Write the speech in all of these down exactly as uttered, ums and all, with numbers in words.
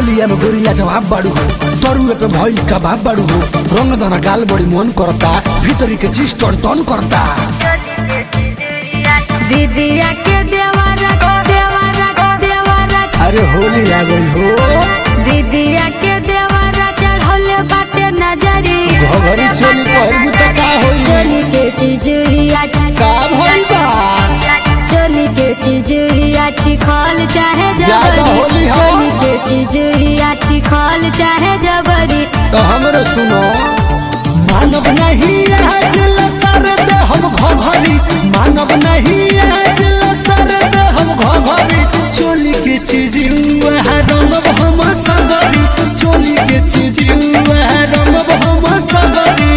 होलिया में गोरिला जवाब बाड़ू हो तरुए पे भइल कबाब बाड़ू हो रंग दाना गाल बड़ी मन करता भीतरी के चीज टन टन करता दीदिया के देवारा देवारा देवारा अरे होली आ गई हो दीदिया के देवारा चढ़ल बाटे नजरी घघरी चोली पहिरबू त का होई चोली के चिजुरिया का भइल बा चोली के चिजुरिया छिखल चाहे ज्यादा होली जबरी हो। चोली के चिजुरिया छिखल चाहे जबरी तो हमरो सुनो मानव नहीं आज लसरद हम घघरी मानव नहीं आज लसरद हम घघरी चोली के चीज रंग हम सगरी चोली के चीज रंग हम सगरी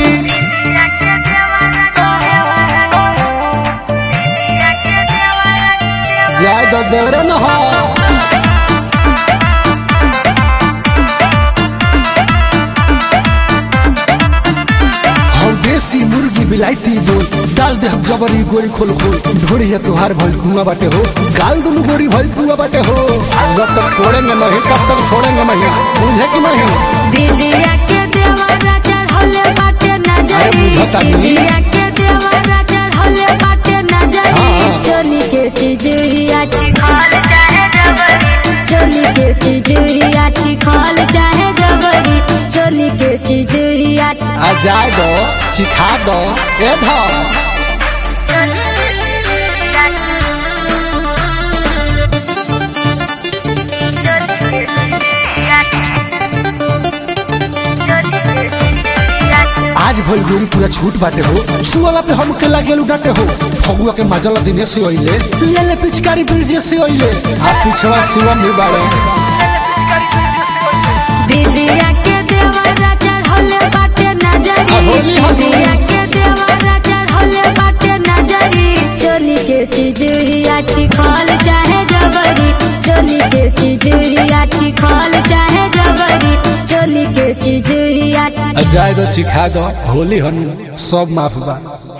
ज्यादा देवरे न हो देसी मुर्गी बिलाइती बोल डाल दे हम जबरी गोरी खोल खोल ढोड़ी है तुहार भइल कुआं बाटे हो गाल दुनु गोरी भइल पुआ बाटे हो जब तक छोड़ेंगे नहीं तब तक छोड़ेंगे नहीं बुझे कि नहीं दीदिया के देवारा चढ़ल बाटे अरे नजरी बुझता नहीं। दीदिया के देवारा चढ़ल बाटे नजरी हाँ। चोली के चिजुरिया छिखल चाहे जबरी चोली के चिजुरिया छिखल चाहे जबरी चोली के चिजुरिया आ जाए दो सिखा दो ए धर आज भइल गोरी पूरा छूट बाटे हो छुआला पे हम के लागेलु डाटे हो फगुआ के मजला दिने से ओइले ले ले पिचकारी बिरजे से ओइले आ पिछवा शिवम भी बाड़े दीदिया के देवारा चढ़ल बाटे आ नजरी होली हो गई। दीदिया के देवारा चढ़ल बाटे नजरी चोली के चिजुरिया छिखल चाहे जबरी चोली के चिजुरिया छिखल चाहे जबरी चोली के चिजुरिया आ जाए दो सिखा दो होली हन सब माफ बा।